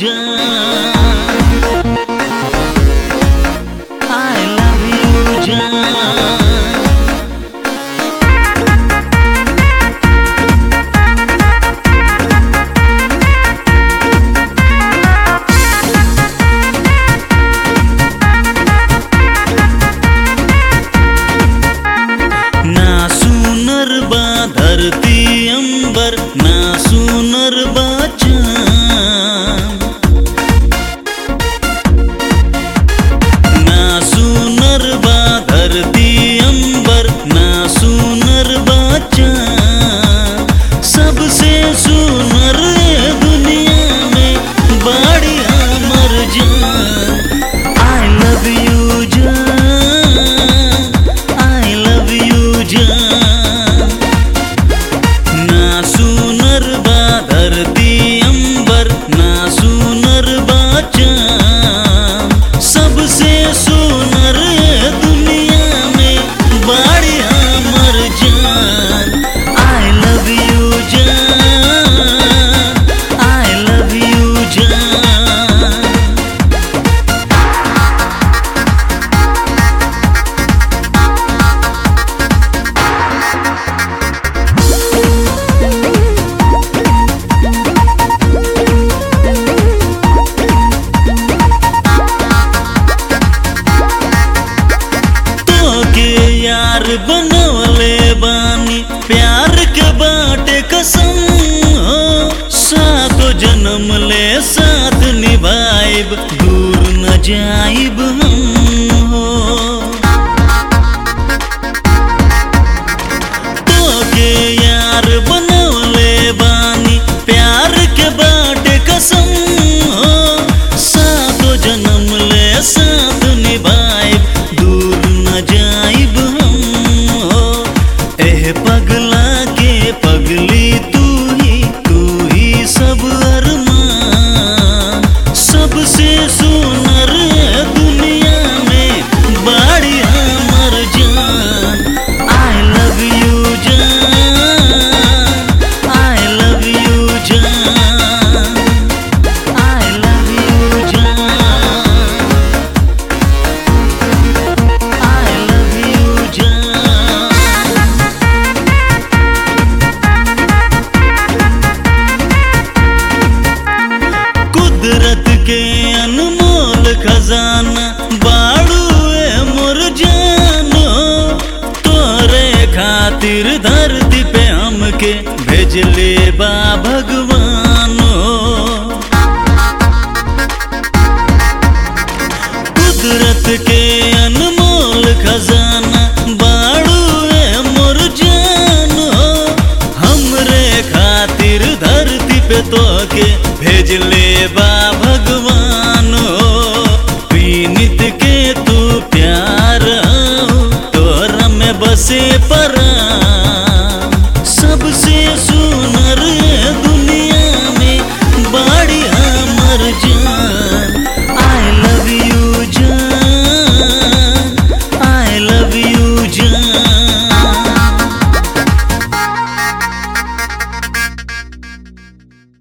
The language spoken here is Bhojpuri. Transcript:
जान, I love you जान। ना सुनर बा धरती अंबर, ना सुनर बा चाँद, ना सुनर बा धरती अंबर, ना सुनर बा चाँद। सबसे सुनर दुनिया में बाड़ी हमर जान, I love you जान, I love you जान। ना सुनर बा धरती अंबर, ना सुनर बा चाँद। सबसे सुनर दुनिया में बाड़ी हमर जान, I love you जान, I love you जान। यार बनवले बानी प्यार के बाटे कसम हो, सातो जन्म ले साथ निभाइब, दूर न जाइब हम हो। तोके यार बनवले बानी प्यार के बाटे कसम हो, सातो जन्म ले साथ निभाइब, दूर न जाइब हम हो। एह पगला के पगली तू ही सब अरमान। सबसे सुनर दुनिया में बाड़ी हमर जान, I love you जान, I love you जान, I love you जान, I love you जान। कुदरत के अनमोल खजाना बाड़ू ए मोर जानो, तोरे खातिर धरती पे हमके भेजले बा भगवानो। कुदरत के अनमोल खजाना बाड़ू ए मोर जानो, हमरे खातिर धरती पे तोके भेजले बा भगवानो। विनीत के तू प्यार हो, तोरा में बसे पर